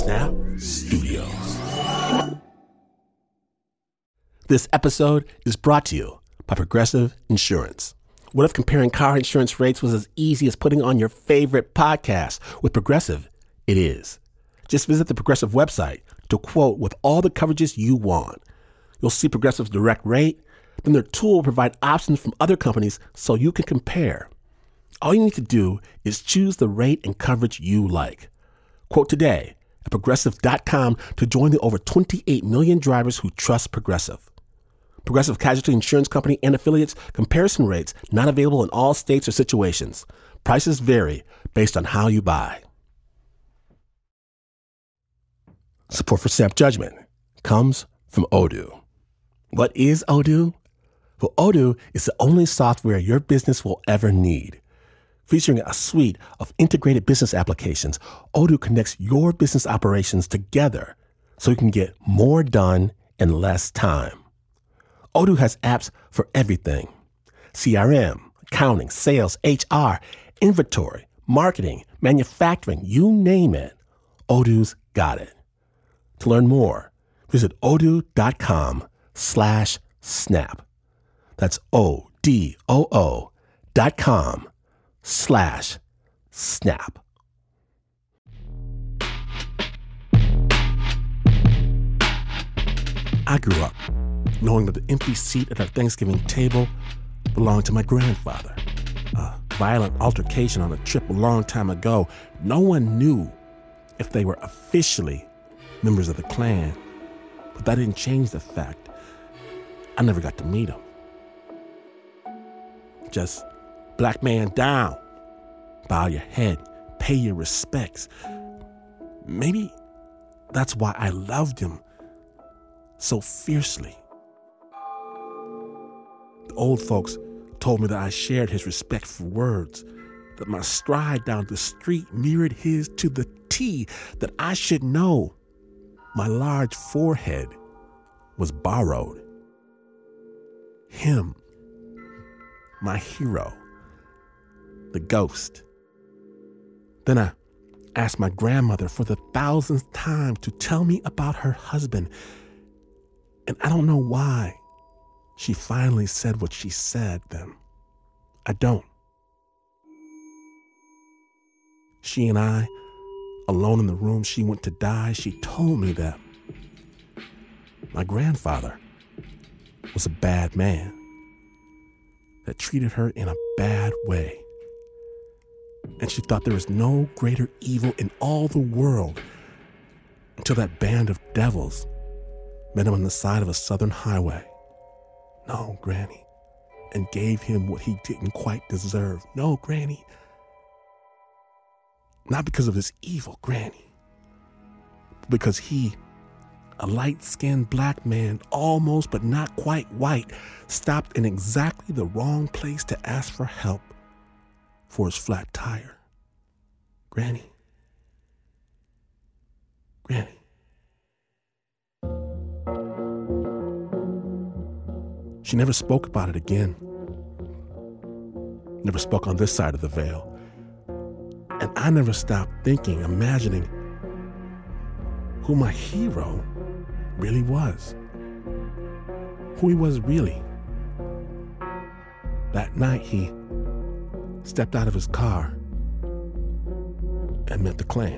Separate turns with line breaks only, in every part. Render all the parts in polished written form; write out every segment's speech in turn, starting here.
Snap Studios. This episode is brought to you by Progressive Insurance. What if comparing car insurance rates was as easy as putting on your favorite podcast? With Progressive, it is. Just visit the Progressive website to quote with all the coverages you want. You'll see Progressive's direct rate, then their tool will provide options from other companies so you can compare. All you need to do is choose the rate and coverage you like. Quote today at Progressive.com to join the over 28 million drivers who trust Progressive. Progressive Casualty Insurance Company and Affiliates. Comparison rates not available in all states or situations. Prices vary based on how you buy. Support for Snap Judgment comes from Odoo. What is Odoo? Well, Odoo is the only software your business will ever need. Featuring a suite of integrated business applications, Odoo connects your business operations together so you can get more done in less time. Odoo has apps for everything: CRM, accounting, sales, HR, inventory, marketing, manufacturing, you name it. Odoo's got it. To learn more, visit odoo.com/snap. That's odoo.com/snap. I grew up knowing that the empty seat at our Thanksgiving table belonged to my grandfather. A violent altercation on a trip a long time ago. No one knew if they were officially members of the Klan, but that didn't change the fact I never got to meet him. Just black man down, bow your head, pay your respects. Maybe that's why I loved him so fiercely. The old folks told me that I shared his respect for words, that my stride down the street mirrored his to the T, that I should know my large forehead was borrowed. Him, my hero, the ghost. Then I asked my grandmother for the 1000th time to tell me about her husband. And I don't know why she finally said what she said then. I don't. She and I, alone in the room she went to die, she told me that my grandfather was a bad man that treated her in a bad way. And she thought there was no greater evil in all the world until that band of devils met him on the side of a southern highway. No, Granny, and gave him what he didn't quite deserve. No, Granny, not because of his evil, Granny, but because he, a light-skinned black man, almost but not quite white, stopped in exactly the wrong place to ask for help for his flat tire. Granny. Granny. She never spoke about it again. Never spoke on this side of the veil. And I never stopped thinking, imagining who my hero really was. Who he was really. That night he stepped out of his car and met the Klan.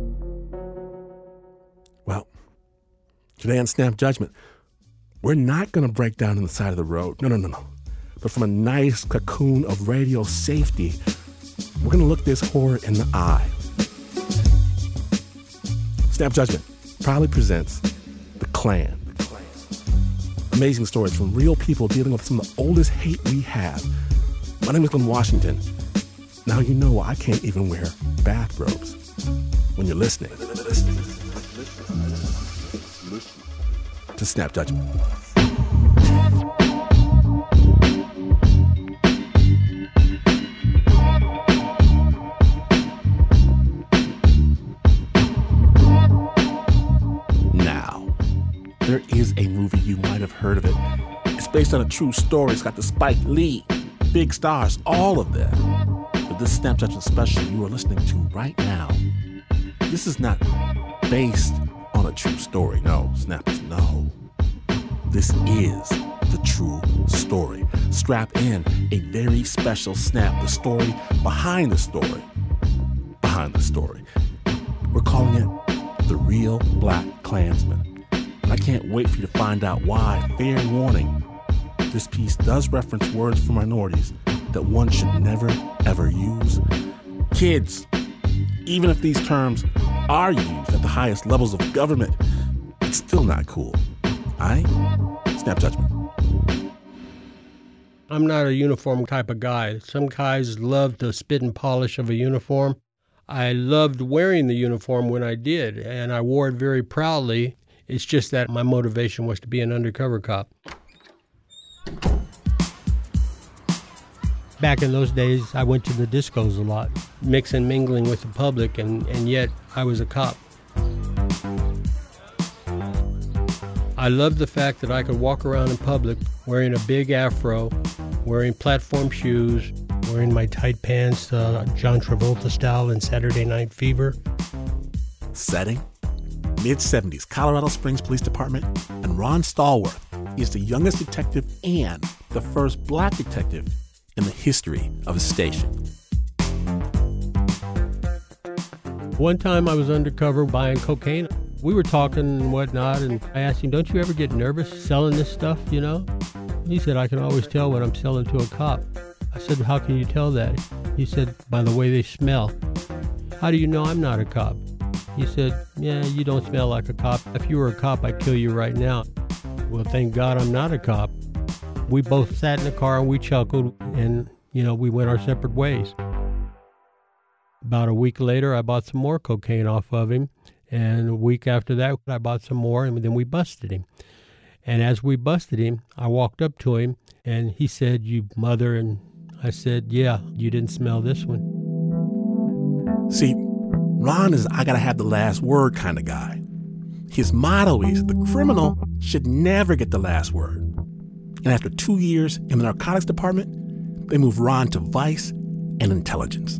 Well, today on Snap Judgment, we're not going to break down on the side of the road. No. But from a nice cocoon of radio safety, we're going to look this horror in the eye. Snap Judgment proudly presents The Klan. Amazing stories from real people dealing with some of the oldest hate we have. My name is Glenn Washington. Now you know why I can't even wear bathrobes when you're listening to Snap Judgment. Now, there is a movie, you might have heard of it. It's based on a true story. It's got the Spike Lee, big stars, all of them. But this Snap Judgment special you are listening to right now, this is not based on a true story. No, Snappers, no. This is the true story. Strap in a very special Snap, the story behind the story. Behind the story. We're calling it The Real Black Klansman. And I can't wait for you to find out why. Fair warning, this piece does reference words for minorities that one should never, ever use. Kids, even if these terms are used at the highest levels of government, it's still not cool. Snap judgment.
I'm not a uniform type of guy. Some guys love the spit and polish of a uniform. I loved wearing the uniform when I did, and I wore it very proudly. It's just that my motivation was to be an undercover cop. Back in those days, I went to the discos a lot, mixing, mingling with the public, and yet I was a cop. I loved the fact that I could walk around in public wearing a big afro, wearing platform shoes, wearing my tight pants, John Travolta style in Saturday Night Fever.
Setting? Mid-70s Colorado Springs Police Department, and Ron Stallworth is the youngest detective and the first black detective in the history of the station.
One time I was undercover buying cocaine. We were talking and whatnot, and I asked him, "Don't you ever get nervous selling this stuff, you know?" He said, "I can always tell when I'm selling to a cop." I said, "How can you tell that?" He said, "By the way they smell." "How do you know I'm not a cop?" He said, "Yeah, you don't smell like a cop. If you were a cop, I'd kill you right now." Well, thank God I'm not a cop. We both sat in the car and we chuckled, and, we went our separate ways. About a week later, I bought some more cocaine off of him. And a week after that, I bought some more, and then we busted him. And as we busted him, I walked up to him, and he said, "You mother," and I said, "Yeah, you didn't smell this one."
See, Ron is I gotta have the last word kind of guy. His motto is the criminal should never get the last word. And after 2 years in the narcotics department, they moved Ron to vice and intelligence.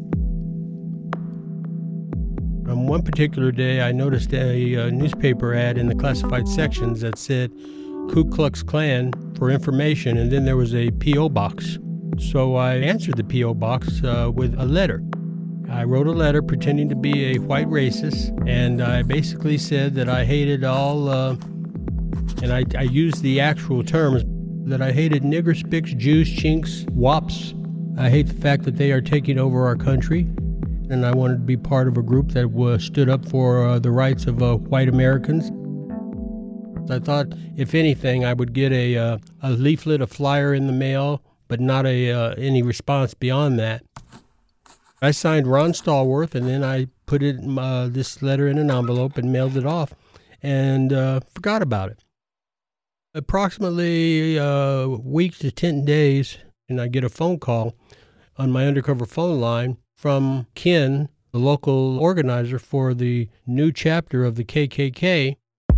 On one particular day, I noticed a newspaper ad in the classified sections that said Ku Klux Klan for information, and then there was a P.O. box. So I answered the P.O. box with a letter. I wrote a letter pretending to be a white racist, and I basically said that I hated all, and I used the actual terms, that I hated nigger, spics, Jews, chinks, wops. I hate the fact that they are taking over our country. And I wanted to be part of a group that stood up for the rights of white Americans. I thought, if anything, I would get a leaflet, a flyer in the mail, but not any response beyond that. I signed Ron Stallworth, and then I put this letter in an envelope and mailed it off, and forgot about it. Approximately a week to 10 days, and I get a phone call on my undercover phone line from Ken, the local organizer for the new chapter of the KKK.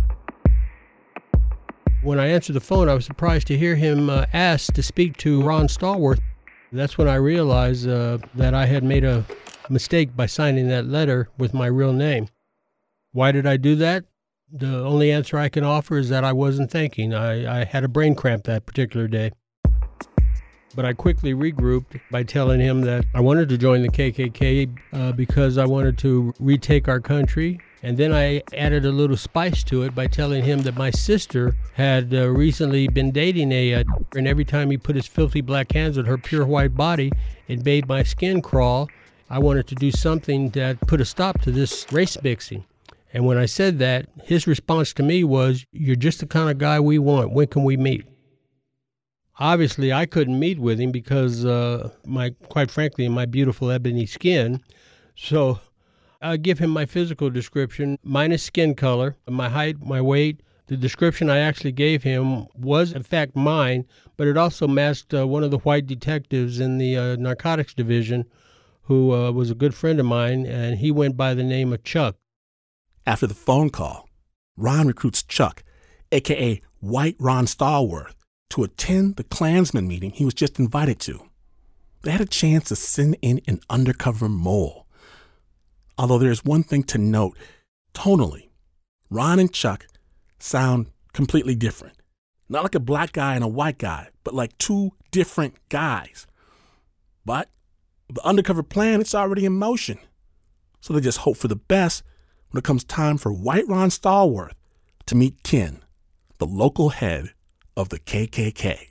When I answered the phone, I was surprised to hear him ask to speak to Ron Stallworth. That's when I realized that I had made a mistake by signing that letter with my real name. Why did I do that? The only answer I can offer is that I wasn't thinking. I had a brain cramp that particular day. But I quickly regrouped by telling him that I wanted to join the KKK because I wanted to retake our country. And then I added a little spice to it by telling him that my sister had recently been dating and every time he put his filthy black hands on her pure white body, it made my skin crawl. I wanted to do something that put a stop to this race mixing. And when I said that, his response to me was, "You're just the kind of guy we want. When can we meet?" Obviously, I couldn't meet with him because quite frankly, my beautiful ebony skin. So I give him my physical description, minus skin color, my height, my weight. The description I actually gave him was, in fact, mine, but it also matched one of the white detectives in the narcotics division who was a good friend of mine, and he went by the name of Chuck.
After the phone call, Ron recruits Chuck, a.k.a. White Ron Stallworth, to attend the Klansman meeting he was just invited to. They had a chance to send in an undercover mole. Although there's one thing to note, Tonally, Ron and Chuck sound completely different. Not like a black guy and a white guy, but like two different guys. But the undercover plan, it's already in motion. So they just hope for the best when it comes time for White Ron Stallworth to meet Ken, the local head of the KKK.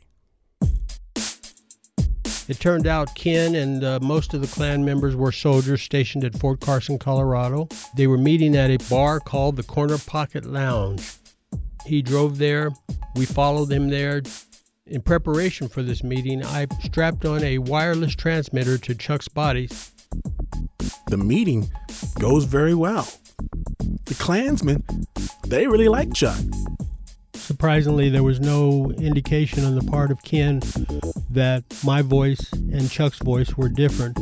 It turned out Ken and most of the Klan members were soldiers stationed at Fort Carson, Colorado. They were meeting at a bar called the Corner Pocket Lounge. He drove there. We followed him there. In preparation for this meeting, I strapped on a wireless transmitter to Chuck's body.
The meeting goes very well. The Klansmen, they really like Chuck.
Surprisingly, there was no indication on the part of Ken that my voice and Chuck's voice were different.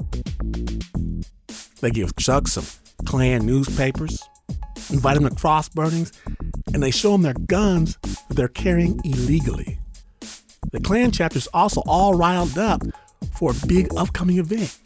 They give Chuck some Klan newspapers, invite him to cross burnings, and they show him their guns that they're carrying illegally. The Klan chapter's also all riled up for a big upcoming event.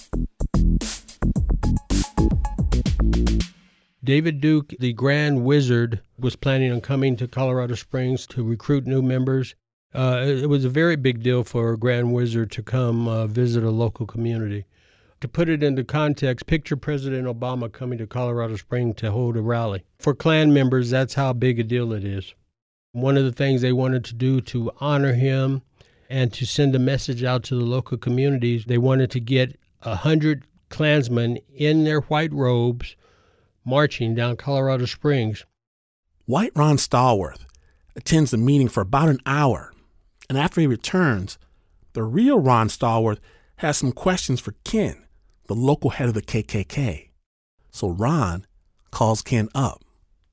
David Duke, the Grand Wizard, was planning on coming to Colorado Springs to recruit new members. It was a very big deal for a Grand Wizard to come visit a local community. To put it into context, picture President Obama coming to Colorado Springs to hold a rally. For Klan members, that's how big a deal it is. One of the things they wanted to do to honor him and to send a message out to the local communities, they wanted to get 100 Klansmen in their white robes marching down Colorado Springs.
White Ron Stallworth attends the meeting for about an hour, and after he returns, the real Ron Stallworth has some questions for Ken, the local head of the KKK. So Ron calls Ken up.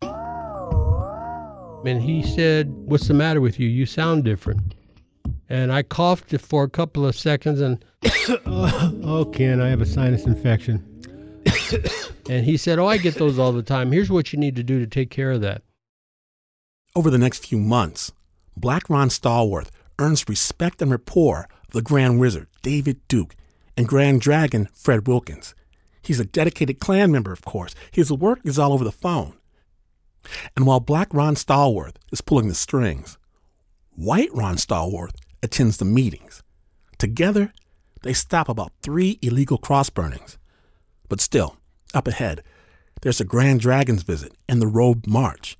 And he said, "What's the matter with you? You sound different." And I coughed for a couple of seconds and, "Oh, Ken, I have a sinus infection." And he said, "Oh, I get those all the time. Here's what you need to do to take care of that."
Over the next few months, Black Ron Stallworth earns respect and rapport of the Grand Wizard, David Duke, and Grand Dragon, Fred Wilkins. He's a dedicated Klan member, of course. His work is all over the phone. And while Black Ron Stallworth is pulling the strings, White Ron Stallworth attends the meetings. Together, they stop about 3 illegal cross burnings. But still, up ahead, there's a Grand Dragon's visit and the Robe March.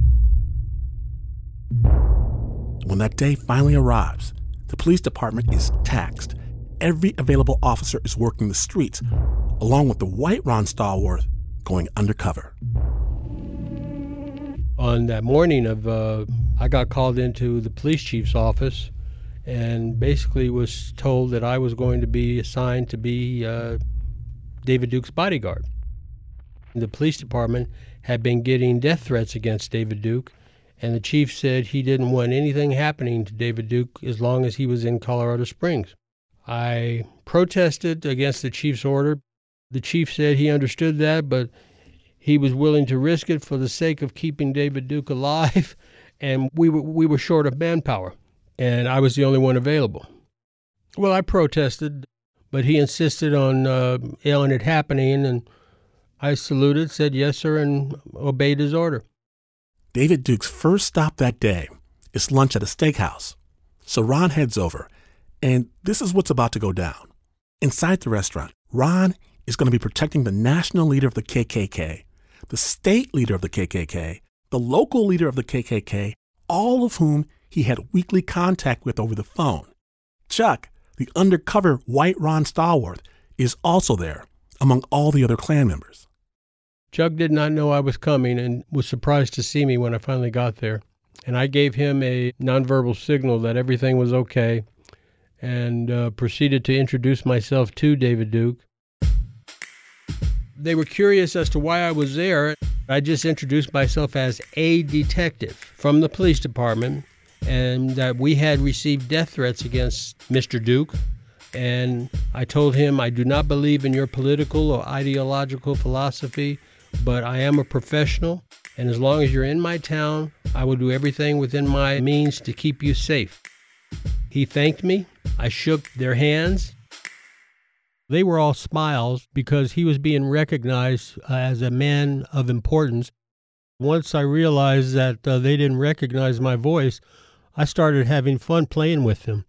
When that day finally arrives, the police department is taxed. Every available officer is working the streets, along with the White Ron Stallworth going undercover.
On that morning I got called into the police chief's office and basically was told that I was going to be assigned to be David Duke's bodyguard. The police department had been getting death threats against David Duke, and the chief said he didn't want anything happening to David Duke as long as he was in Colorado Springs. I protested against the chief's order. The chief said he understood that, but he was willing to risk it for the sake of keeping David Duke alive, and we were short of manpower, and I was the only one available. Well, I protested, but he insisted on ailing it happening, and I saluted, said yes, sir, and obeyed his order.
David Duke's first stop that day is lunch at a steakhouse. So Ron heads over, and this is what's about to go down. Inside the restaurant, Ron is going to be protecting the national leader of the KKK, the state leader of the KKK, the local leader of the KKK, all of whom he had weekly contact with over the phone. Chuck, the undercover White Ron Stallworth, is also there, among all the other Klan members.
Chuck did not know I was coming and was surprised to see me when I finally got there. And I gave him a nonverbal signal that everything was okay and proceeded to introduce myself to David Duke. They were curious as to why I was there. I just introduced myself as a detective from the police department and that we had received death threats against Mr. Duke. And I told him I do not believe in your political or ideological philosophy, but I am a professional, and as long as you're in my town, I will do everything within my means to keep you safe. He thanked me. I shook their hands. They were all smiles because he was being recognized as a man of importance. Once I realized that they didn't recognize my voice, I started having fun playing with them.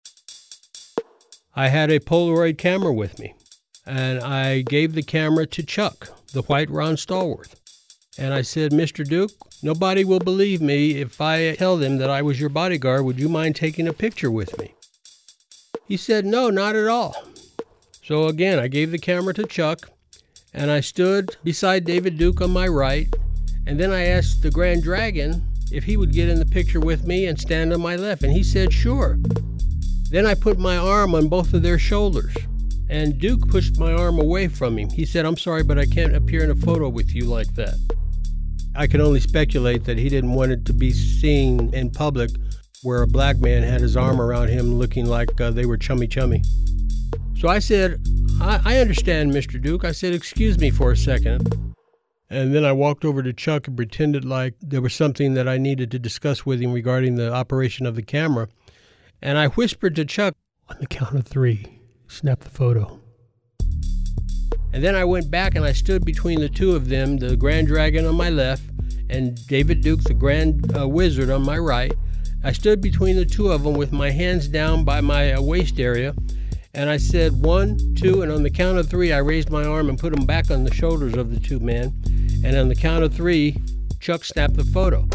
I had a Polaroid camera with me, and I gave the camera to Chuck, the white Ron Stallworth. And I said, Mr. Duke, nobody will believe me if I tell them that I was your bodyguard. Would you mind taking a picture with me? He said, no, not at all. So again, I gave the camera to Chuck, and I stood beside David Duke on my right, and then I asked the Grand Dragon if he would get in the picture with me and stand on my left, and he said, sure. Then I put my arm on both of their shoulders, and Duke pushed my arm away from him. He said, I'm sorry, but I can't appear in a photo with you like that. I can only speculate that he didn't want it to be seen in public where a black man had his arm around him looking like they were chummy-chummy. So I said, I understand, Mr. Duke. I said, excuse me for a second. And then I walked over to Chuck and pretended like there was something that I needed to discuss with him regarding the operation of the camera. And I whispered to Chuck, on the count of 3, snap the photo. And then I went back and I stood between the two of them, the Grand Dragon on my left and David Duke, the Grand Wizard, on my right. I stood between the two of them with my hands down by my waist area. And I said 1, 2, and on the count of 3, I raised my arm and put them back on the shoulders of the two men. And on the count of 3, Chuck snapped the photo.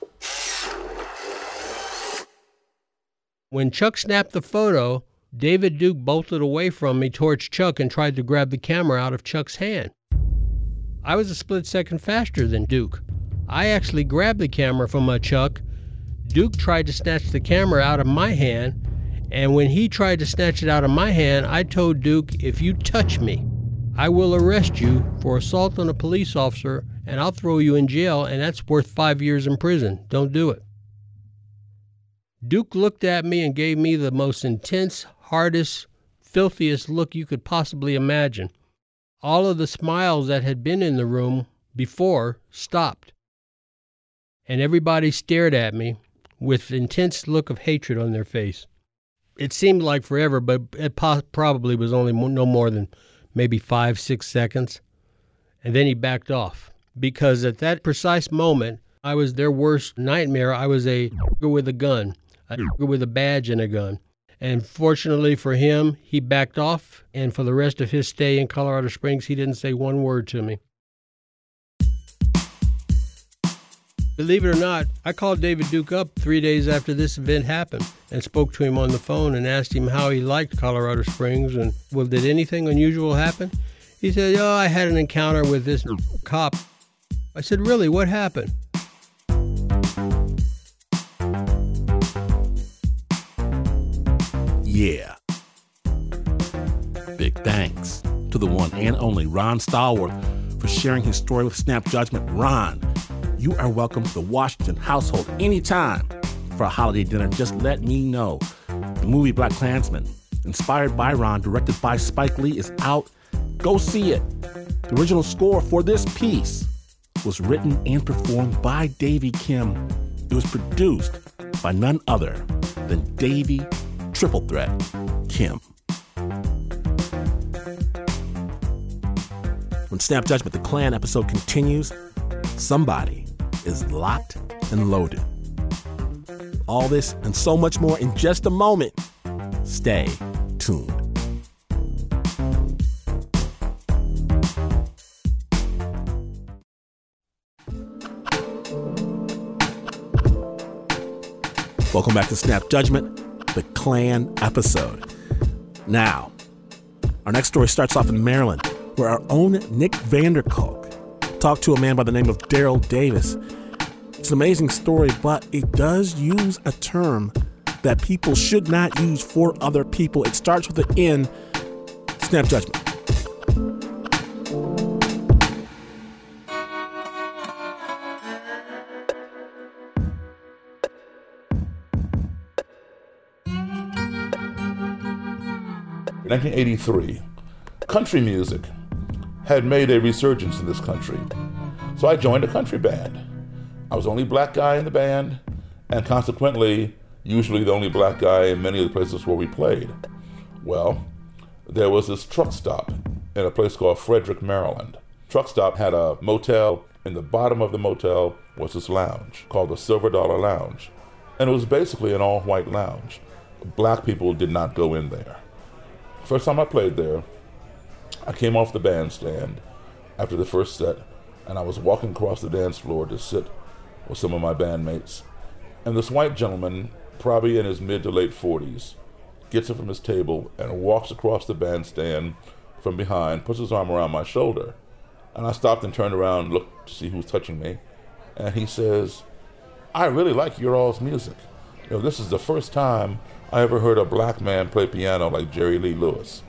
When Chuck snapped the photo, David Duke bolted away from me towards Chuck and tried to grab the camera out of Chuck's hand. I was a split second faster than Duke. I actually grabbed the camera from Chuck. Duke tried to snatch the camera out of my hand. And when he tried to snatch it out of my hand, I told Duke, if you touch me, I will arrest you for assault on a police officer, and I'll throw you in jail, and that's worth 5 years in prison. Don't do it. Duke looked at me and gave me the most intense, hardest, filthiest look you could possibly imagine. All of the smiles that had been in the room before stopped. And everybody stared at me with intense look of hatred on their face. It seemed like forever, but it probably was only no more than maybe 5, 6 seconds. And then he backed off. Because at that precise moment, I was their worst nightmare. I was a with a gun, with a badge and a gun. And fortunately for him, he backed off. And for the rest of his stay in Colorado Springs, he didn't say one word to me. Believe it or not, I called David Duke up 3 days after this event happened and spoke to him on the phone and asked him how he liked Colorado Springs and, well, did anything unusual happen? He said, oh, I had an encounter with this cop. I said, really, what happened?
Yeah. Big thanks to the one and only Ron Stallworth for sharing his story with Snap Judgment. Ron, you are welcome to the Washington household anytime for a holiday dinner. Just let me know. The movie BlacKkKlansman, inspired by Ron, directed by Spike Lee, is out. Go see it. The original score for this piece was written and performed by Davy Kim. It was produced by none other than Davy Triple Threat Kim. When Snap Judgment, the Klan episode continues, somebody is locked and loaded. All this and so much more in just a moment. Stay tuned. Welcome back to Snap Judgment, the Klan episode. Now, our next story starts off in Maryland, where our own Nick Vanderkolk talked to a man by the name of Daryl Davis. It's an amazing story, but it does use a term that people should not use for other people. It starts with an N. Snap Judgment.
In 1983, country music had made a resurgence in this country. So I joined a country band. I was the only black guy in the band, and consequently, usually the only black guy in many of the places where we played. Well, there was this truck stop in a place called Frederick, Maryland. Truck stop had a motel. In the bottom of the motel was this lounge called the Silver Dollar Lounge. And it was basically an all-white lounge. Black people did not go in there. First time I played there, I came off the bandstand after the first set, and I was walking across the dance floor to sit with some of my bandmates. And this white gentleman, probably in his mid to late 40s, gets up from his table and walks across the bandstand from behind, puts his arm around my shoulder. And I stopped and turned around, looked to see who was touching me. And he says, "I really like your all's music. You know, this is the first time I ever heard a black man play piano like Jerry Lee Lewis."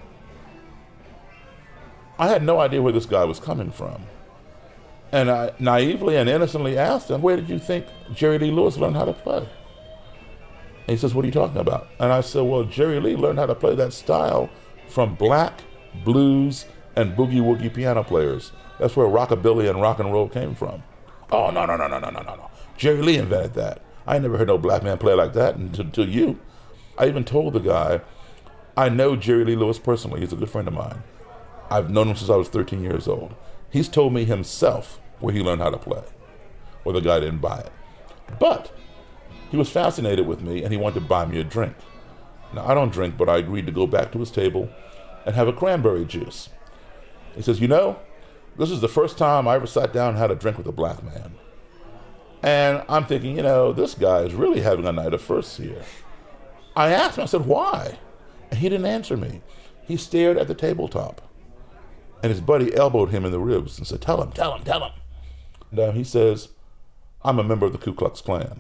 I had no idea where this guy was coming from. And I naively and innocently asked him, "Where did you think Jerry Lee Lewis learned how to play?" And he says, "What are you talking about?" And I said, "Well, Jerry Lee learned how to play that style from black, blues, and boogie-woogie piano players. That's where rockabilly and rock and roll came from." "Oh, no. Jerry Lee invented that. I never heard no black man play like that until you." I even told the guy, I know Jerry Lee Lewis personally. He's a good friend of mine. I've known him since I was 13 years old. He's told me himself where he learned how to play. Well, the guy didn't buy it. But he was fascinated with me, and he wanted to buy me a drink. Now, I don't drink, but I agreed to go back to his table and have a cranberry juice. He says, "You know, this is the first time I ever sat down and had a drink with a black man." And I'm thinking, you know, this guy is really having a night of firsts here. I asked him, I said, "Why?" And he didn't answer me. He stared at the tabletop. And his buddy elbowed him in the ribs and said, Tell him. And he says, "I'm a member of the Ku Klux Klan."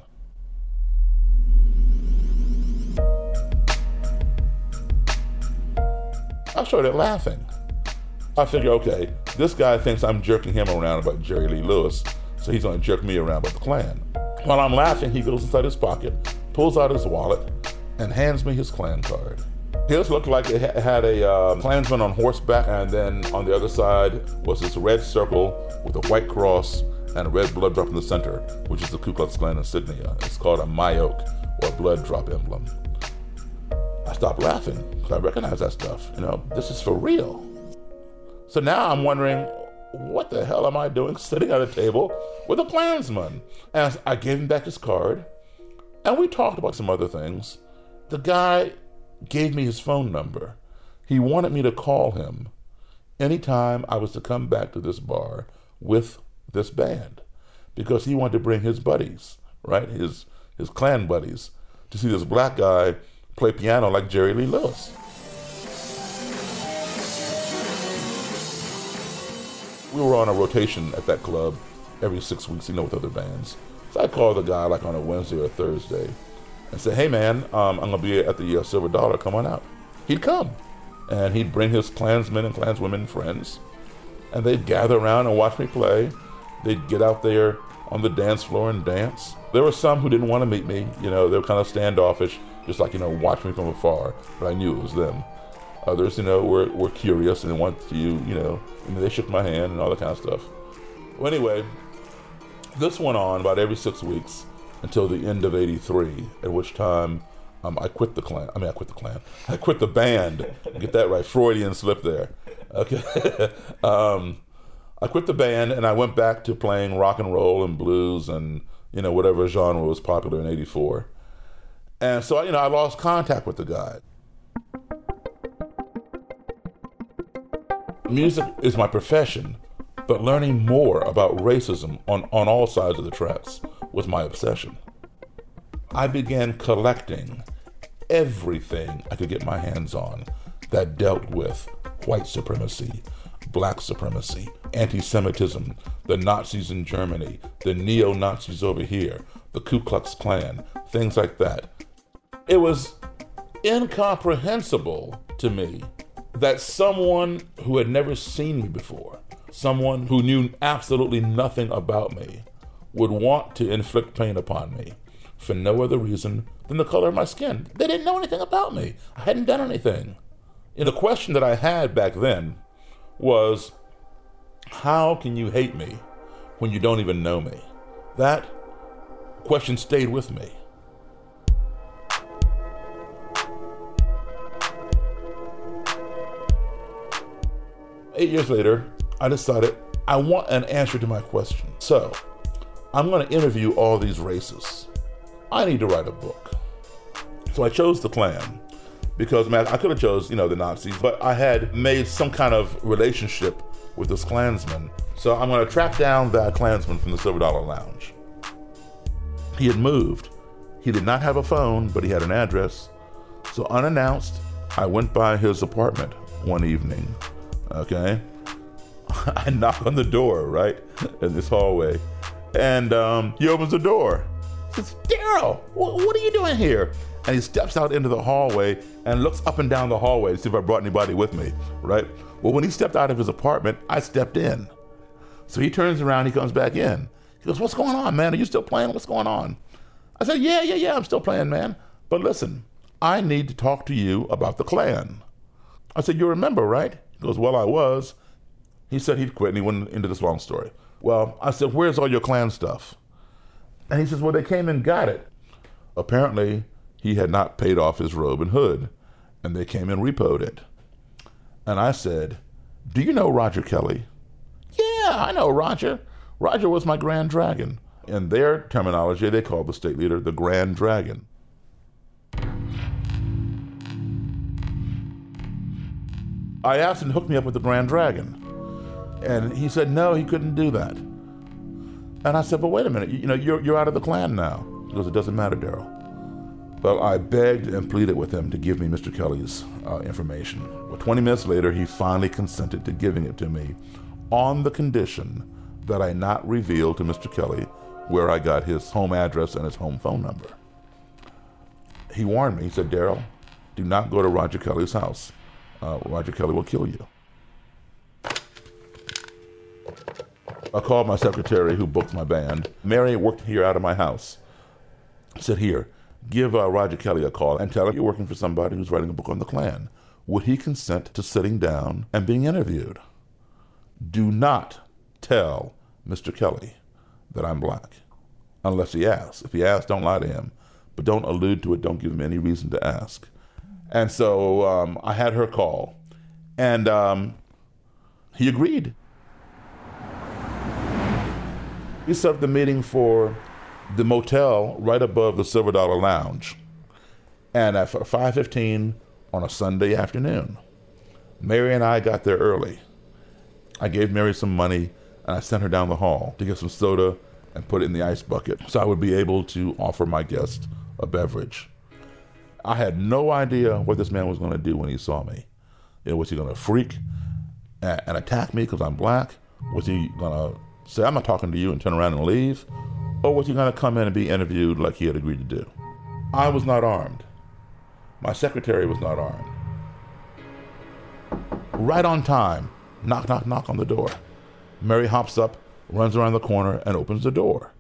I started laughing. I figured, okay, this guy thinks I'm jerking him around about Jerry Lee Lewis, so he's going to jerk me around about the Klan. While I'm laughing, he goes inside his pocket, pulls out his wallet, and hands me his Klan card. His looked like it had a Klansman on horseback, and then on the other side was this red circle with a white cross and a red blood drop in the center, which is the Ku Klux Klan insignia. It's called a Mayoke, or blood drop emblem. I stopped laughing because I recognize that stuff. You know, this is for real. So now I'm wondering, what the hell am I doing sitting at a table with a Klansman? And I gave him back his card, and we talked about some other things. The guy gave me his phone number. He wanted me to call him anytime I was to come back to this bar with this band, because he wanted to bring his buddies, right, his Klan buddies, to see this black guy play piano like Jerry Lee Lewis. We were on a rotation at that club every 6 weeks, you know, with other bands. So I called the guy like on a Wednesday or a Thursday and said, "Hey man, I'm gonna be at the Silver Dollar, come on out." He'd come, and he'd bring his Klansmen and Klanswomen friends, and they'd gather around and watch me play. They'd get out there on the dance floor and dance. There were some who didn't want to meet me, you know, they were kind of standoffish, just like, you know, watch me from afar, but I knew it was them. Others, you know, were curious and wanted to, you know, they shook my hand and all that kind of stuff. Well, anyway, this went on about every 6 weeks until the end of '83, at which time I quit the Klan. I quit the band. Get that right, Freudian slip there. Okay. I quit the band and I went back to playing rock and roll and blues and, you know, whatever genre was popular in '84. And so, you know, I lost contact with the guy. Music is my profession, but learning more about racism on all sides of the tracks was my obsession. I began collecting everything I could get my hands on that dealt with white supremacy, black supremacy, anti-Semitism, the Nazis in Germany, the neo-Nazis over here, the Ku Klux Klan, things like that. It was incomprehensible to me that someone who had never seen me before, someone who knew absolutely nothing about me, would want to inflict pain upon me for no other reason than the color of my skin. They didn't know anything about me. I hadn't done anything. And the question that I had back then was, how can you hate me when you don't even know me? That question stayed with me. 8 years later, I decided I want an answer to my question. So I'm going to interview all these racists. I need to write a book. So I chose the Klan because, man, I could have chose, the Nazis, but I had made some kind of relationship with this Klansman. So I'm going to track down that Klansman from the Silver Dollar Lounge. He had moved. He did not have a phone, but he had an address. So unannounced, I went by his apartment one evening, okay? I knock on the door, right, in this hallway, and he opens the door. He says, "Daryl, what are you doing here?" And he steps out into the hallway and looks up and down the hallway to see if I brought anybody with me, right? Well, when he stepped out of his apartment, I stepped in. So he turns around, he comes back in. He goes, "What's going on, man? Are you still playing? What's going on?" I said, yeah, I'm still playing, man. But listen, I need to talk to you about the Klan. I said, "You remember, right?" He goes, "Well, I was." He said he'd quit, and he went into this long story. Well, I said, "Where's all your Klan stuff?" And he says, "Well, they came and got it." Apparently, he had not paid off his robe and hood, and they came and repoed it. And I said, "Do you know Roger Kelly?" "Yeah, I know Roger. Roger was my Grand Dragon." In their terminology, they called the state leader the Grand Dragon. I asked him to hook me up with the Grand Dragon. And he said, no, he couldn't do that. And I said, "But wait a minute, you're out of the Klan now." He goes, "It doesn't matter, Daryl." Well, I begged and pleaded with him to give me Mr. Kelly's information. Well, 20 minutes later, he finally consented to giving it to me on the condition that I not reveal to Mr. Kelly where I got his home address and his home phone number. He warned me. He said, "Daryl, do not go to Roger Kelly's house. Roger Kelly will kill you." I called my secretary who booked my band. Mary worked here out of my house. I said, "Here, give Roger Kelly a call and tell him you're working for somebody who's writing a book on the Klan. Would he consent to sitting down and being interviewed? Do not tell Mr. Kelly that I'm black, unless he asks. If he asks, don't lie to him, but don't allude to it. Don't give him any reason to ask." And so I had her call, and he agreed. We set up the meeting for the motel right above the Silver Dollar Lounge, and at 5:15 on a Sunday afternoon. Mary and I got there early. I gave Mary some money, and I sent her down the hall to get some soda and put it in the ice bucket so I would be able to offer my guest a beverage. I had no idea what this man was going to do when he saw me. Was he going to freak and attack me because I'm black? Was he going to say, "I'm not talking to you," and turn around and leave? Or was he going to come in and be interviewed like he had agreed to do? I was not armed. My secretary was not armed. Right on time, knock, knock, knock on the door. Mary hops up, runs around the corner, and opens the door.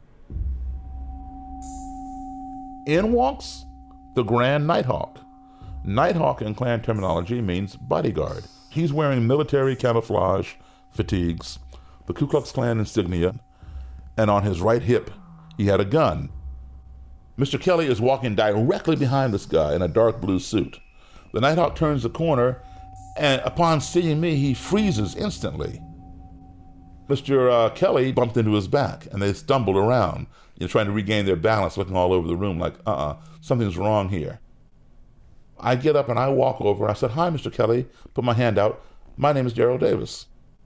In walks the Grand Nighthawk. Nighthawk in Klan terminology means bodyguard. He's wearing military camouflage fatigues, the Ku Klux Klan insignia, and on his right hip, he had a gun. Mr. Kelly is walking directly behind this guy in a dark blue suit. The Nighthawk turns the corner, and upon seeing me, he freezes instantly. Mr. Kelly bumped into his back, and they stumbled around, trying to regain their balance, looking all over the room like, something's wrong here. I get up and I walk over. I said, "Hi, Mr. Kelly." Put my hand out. "My name is Daryl Davis."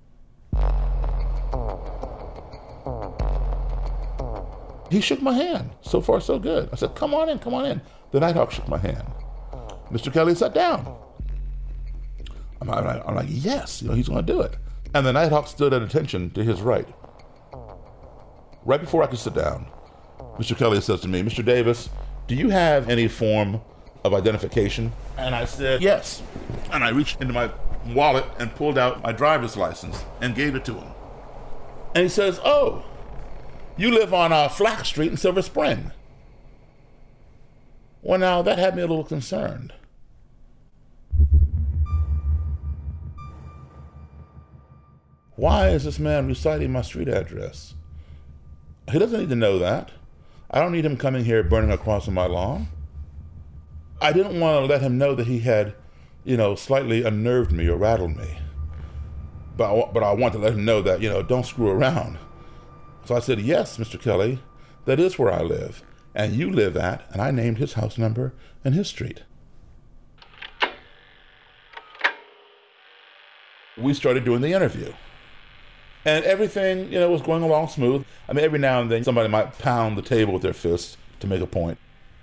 He shook my hand. So far, so good. I said, come on in. The Nighthawk shook my hand. Mr. Kelly sat down. I'm like, yes, he's going to do it. And the Nighthawk stood at attention to his right. Right before I could sit down, Mr. Kelly says to me, "Mr. Davis, do you have any form of identification?" And I said, "Yes." And I reached into my wallet and pulled out my driver's license and gave it to him. And he says, "Oh, you live on Flack Street in Silver Spring." Well, now that had me a little concerned. Why is this man reciting my street address? He doesn't need to know that. I don't need him coming here burning a cross on my lawn. I didn't want to let him know that he had, slightly unnerved me or rattled me. but I want to let him know that, don't screw around. So I said, yes, Mr. Kelly, that is where I live. And you live at, and I named his house number and his street. We started doing the interview. And everything, was going along smooth. I mean, every now and then somebody might pound the table with their fist to make a point.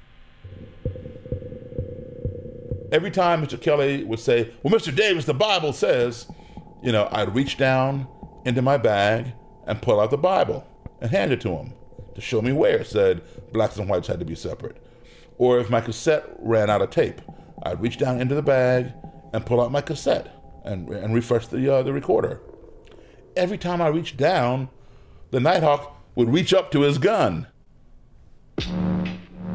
Every time Mr. Kelly would say, well, Mr. Davis, the Bible says, I'd reach down into my bag and pull out the Bible and hand it to him to show me where it said blacks and whites had to be separate. Or if my cassette ran out of tape, I'd reach down into the bag and pull out my cassette and refresh the recorder. Every time I reached down, the Nighthawk would reach up to his gun. A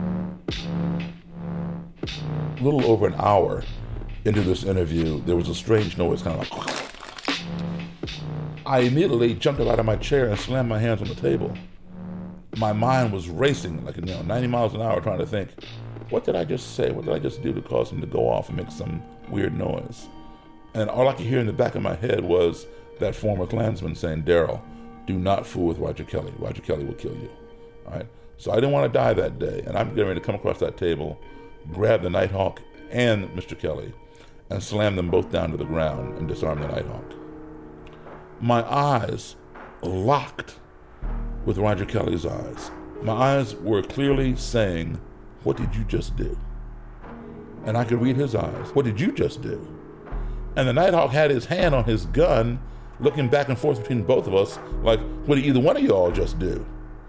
little over an hour into this interview, there was a strange noise, kind of like... I immediately jumped up out of my chair and slammed my hands on the table. My mind was racing, 90 miles an hour, trying to think, what did I just say? What did I just do to cause him to go off and make some weird noise? And all I could hear in the back of my head was that former Klansman saying, Daryl, do not fool with Roger Kelly. Roger Kelly will kill you. All right? So I didn't want to die that day, and I'm getting ready to come across that table, grab the Nighthawk and Mr. Kelly, and slam them both down to the ground and disarm the Nighthawk. My eyes locked with Roger Kelly's eyes. My eyes were clearly saying, what did you just do? And I could read his eyes. What did you just do? And the Nighthawk had his hand on his gun, looking back and forth between both of us, like, what did either one of you all just do?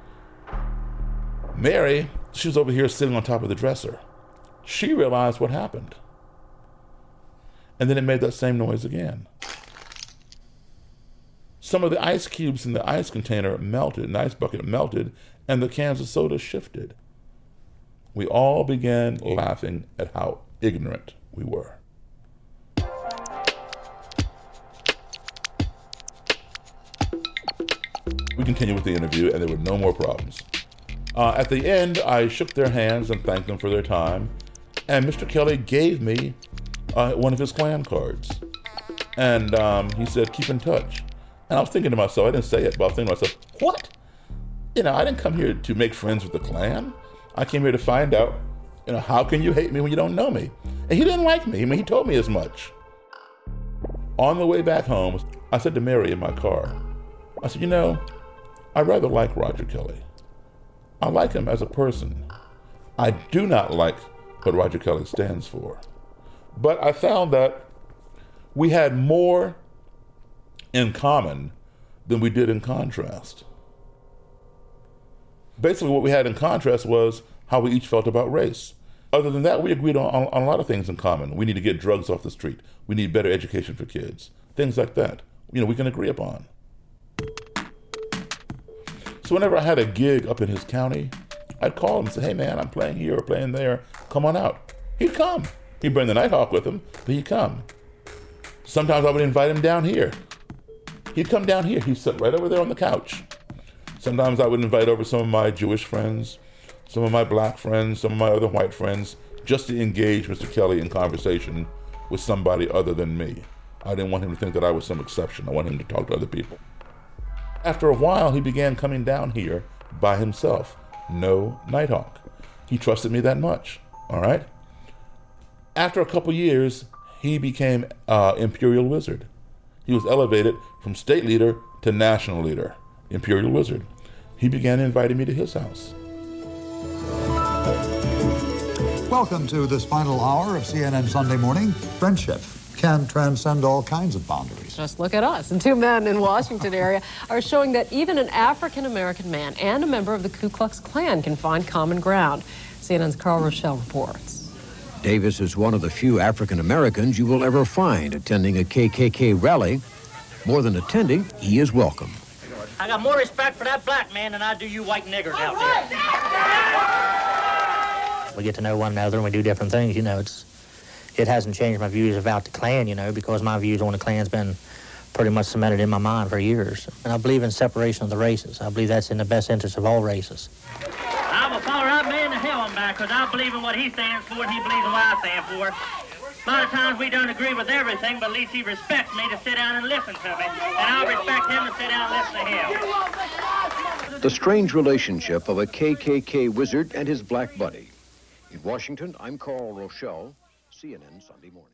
Mary, she was over here sitting on top of the dresser. She realized what happened. And then it made that same noise again. Some of the ice cubes in the ice container melted, the ice bucket melted, and the cans of soda shifted. We all began laughing at how ignorant we were. We continued with the interview, and there were no more problems. At the end, I shook their hands and thanked them for their time, and Mr. Kelly gave me one of his Klan cards. And he said, keep in touch. And I was thinking to myself, I didn't say it, but I was thinking to myself, what? I didn't come here to make friends with the Klan. I came here to find out, how can you hate me when you don't know me? And he didn't like me. I mean, he told me as much. On the way back home, I said to Mary in my car, I said, I rather like Roger Kelly. I like him as a person. I do not like what Roger Kelly stands for. But I found that we had more in common than we did in contrast. Basically, what we had in contrast was how we each felt about race. Other than that, we agreed on a lot of things in common. We need to get drugs off the street. We need better education for kids. Things like that. We can agree upon. So whenever I had a gig up in his county, I'd call him and say, hey man, I'm playing here or playing there. Come on out. He'd come. He'd bring the Nighthawk with him, but he'd come. Sometimes I would invite him down here. He'd come down here. He'd sit right over there on the couch. Sometimes I would invite over some of my Jewish friends, some of my black friends, some of my other white friends, just to engage Mr. Kelly in conversation with somebody other than me. I didn't want him to think that I was some exception. I wanted him to talk to other people. After a while, he began coming down here by himself. No Nighthawk. He trusted me that much, all right? After a couple years, he became Imperial Wizard. He was elevated from state leader to national leader, Imperial Wizard. He began inviting me to his house.
Welcome to this final hour of CNN Sunday Morning. Friendship can transcend all kinds of boundaries.
Just look at us. And two men in Washington area are showing that even an African-American man and a member of the Ku Klux Klan can find common ground. CNN's Carl Rochelle reports.
Davis is one of the few African-Americans you will ever find attending a KKK rally. More than attending, he is welcome.
I got more respect for that black man than I do you white niggers out there. We get to know one another and we do different things, It hasn't changed my views about the Klan, because my views on the Klan's been pretty much cemented in my mind for years. And I believe in separation of the races. I believe that's in the best interest of all races. I will follow that man to hell and back, because I believe in what he stands for and he believes in what I stand for.
A lot of times we don't agree with everything, but at least he respects me to sit down and listen to me. And I'll respect him to sit down and listen to him.
The strange relationship of a KKK wizard and his black buddy. In Washington, I'm Carl Rochelle, CNN Sunday Morning.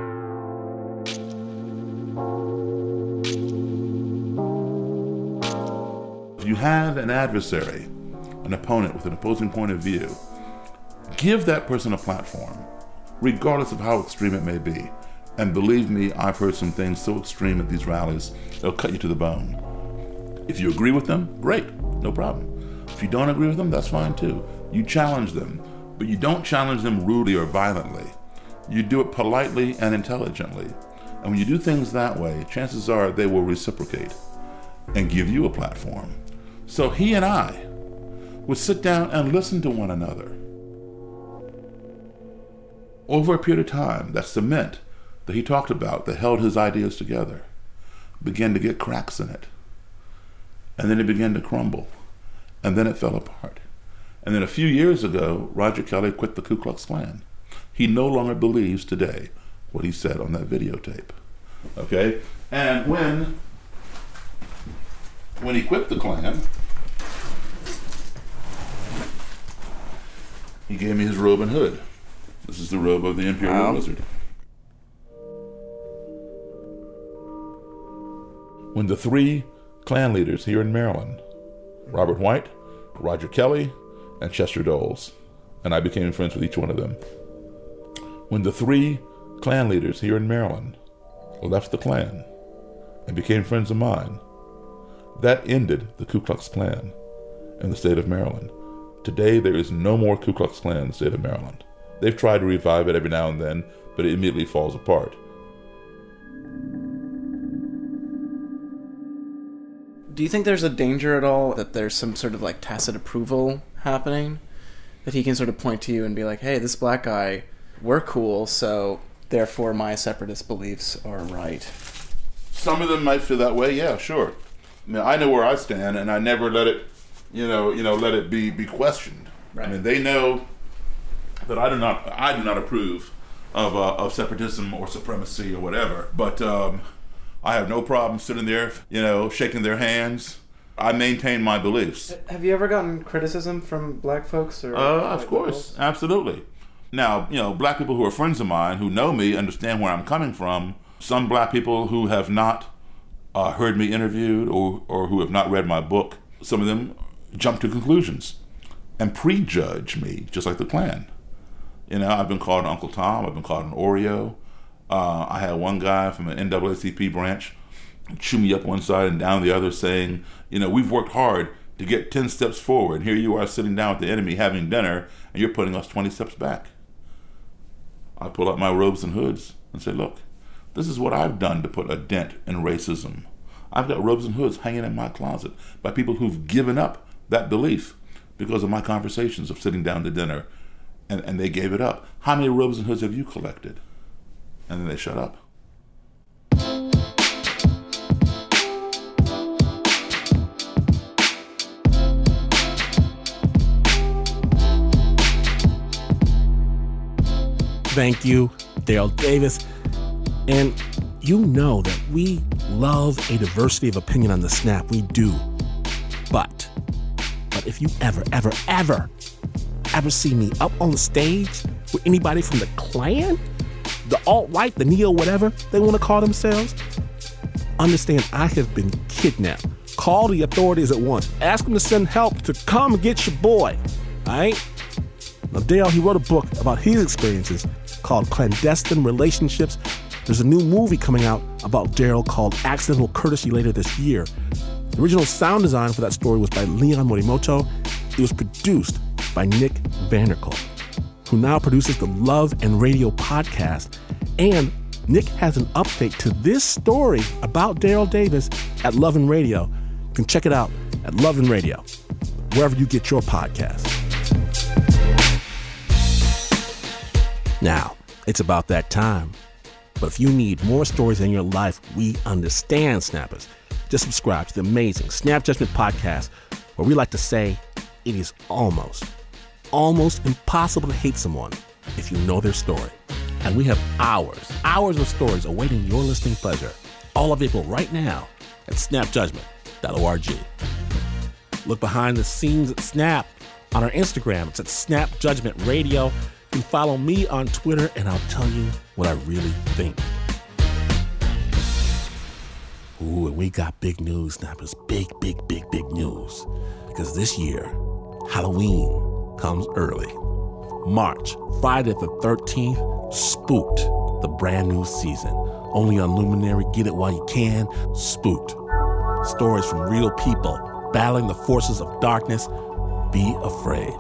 If you have an adversary, an opponent with an opposing point of view, give that person a platform, regardless of how extreme it may be. And believe me, I've heard some things so extreme at these rallies, they'll cut you to the bone. If you agree with them, great, no problem. If you don't agree with them, that's fine too. You challenge them, but you don't challenge them rudely or violently. You do it politely and intelligently. And when you do things that way, chances are they will reciprocate and give you a platform. So he and I would sit down and listen to one another. Over a period of time, that cement that he talked about that held his ideas together began to get cracks in it. And then it began to crumble. And then it fell apart. And then a few years ago, Roger Kelly quit the Ku Klux Klan. He no longer believes today what he said on that videotape. Okay? And when he quit the Klan, he gave me his robe and hood. This is the robe of the Imperial Wizard. When the three Klan leaders here in Maryland, Robert White, Roger Kelly, and Chester Doles, and I became friends with each one of them. When the three Klan leaders here in Maryland left the Klan and became friends of mine, that ended the Ku Klux Klan in the state of Maryland. Today, there is no more Ku Klux Klan in the state of Maryland. They've tried to revive it every now and then, but it immediately falls apart.
Do you think there's a danger at all that there's some sort of like tacit approval happening? That he can sort of point to you and be like, hey, this black guy, we're cool, so therefore my separatist beliefs are right.
Some of them might feel that way, yeah, sure. I mean, I know where I stand, and I never let it, let it be questioned. Right. I mean, they know that I do not approve of separatism or supremacy or whatever. But I have no problem sitting there, shaking their hands. I maintain my beliefs.
Have you ever gotten criticism from black folks? Or
of course, absolutely. Now, black people who are friends of mine, who know me, understand where I'm coming from. Some black people who have not heard me interviewed or who have not read my book, some of them jump to conclusions and prejudge me, just like the Klan. I've been called an Uncle Tom. I've been called an Oreo. I had one guy from an NAACP branch chew me up one side and down the other, saying, we've worked hard to get 10 steps forward. And here you are sitting down with the enemy having dinner, and you're putting us 20 steps back. I pull out my robes and hoods and say, look, this is what I've done to put a dent in racism. I've got robes and hoods hanging in my closet by people who've given up that belief because of my conversations of sitting down to dinner, and they gave it up. How many robes and hoods have you collected? And then they shut up.
Thank you, Daryl Davis. And you know that we love a diversity of opinion on the Snap. We do. But if you ever see me up on stage with anybody from the Klan, the alt-right, the neo, whatever they want to call themselves, understand I have been kidnapped. Call the authorities at once. Ask them to send help to come get your boy. All right? Now, Dale, he wrote a book about his experiences called Clandestine Relationships. There's a new movie coming out about Daryl called Accidental Courtesy later this year. The original sound design for that story was by Leon Morimoto. It was produced by Nick Vanderkolk, who now produces the Love and Radio podcast. And Nick has an update to this story about Daryl Davis at Love and Radio. You can check it out at Love and Radio, wherever you get your podcasts. Now, it's about that time. But if you need more stories in your life, we understand, Snappers. Just subscribe to the amazing Snap Judgment podcast, where we like to say it is almost impossible to hate someone if you know their story. And we have hours of stories awaiting your listening pleasure. All available right now at snapjudgment.org. Look behind the scenes at Snap on our Instagram. It's at Snap Judgment Radio. You can follow me on Twitter, and I'll tell you what I really think. Ooh, and we got big news, Snappers. Big news. Because this year, Halloween comes early. March, Friday the 13th, Spooked, the brand new season. Only on Luminary. Get it while you can. Spooked. Stories from real people battling the forces of darkness. Be afraid.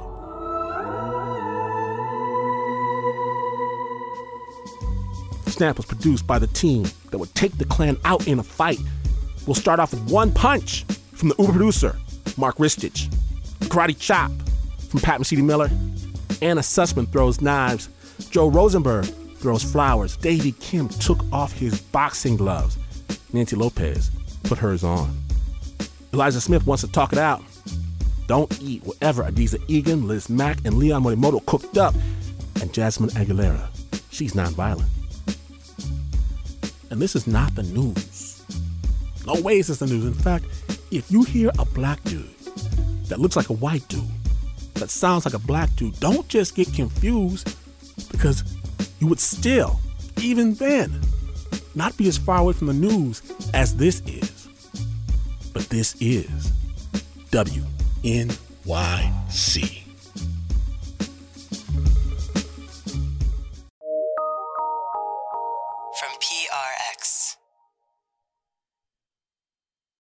Snap was produced by the team that would take the Klan out in a fight. We'll start off with One Punch from the Uber producer, Mark Ristich. Karate Chop from Pat Mesiti-Miller. Anna Sussman throws knives. Joe Rosenberg throws flowers. Davey Kim took off his boxing gloves. Nancy Lopez put hers on. Elijah Smith wants to talk it out. Don't eat whatever Adiza Egan, Liz Mack, and Leon Morimoto cooked up. And Jasmine Aguilera, she's nonviolent. And this is not the news. No way is this the news. In fact, if you hear a black dude that looks like a white dude, that sounds like a black dude, don't just get confused, because you would still, even then, not be as far away from the news as this is. But this is WNYC.